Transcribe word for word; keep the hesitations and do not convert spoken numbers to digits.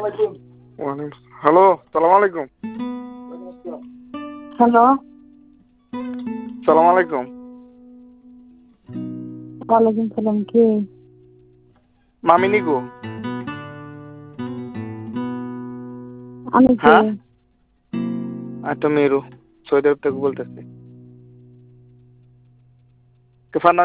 Hello, সালাম আলাইকুম। Hello, সালাম আলাইকুম। ওয়ালাইকুম সালাম। কে? মামিনি গো। আমি কে? হ্যাঁ, আমি তো মেরু সৌদি আরব থেকে বলতেছি।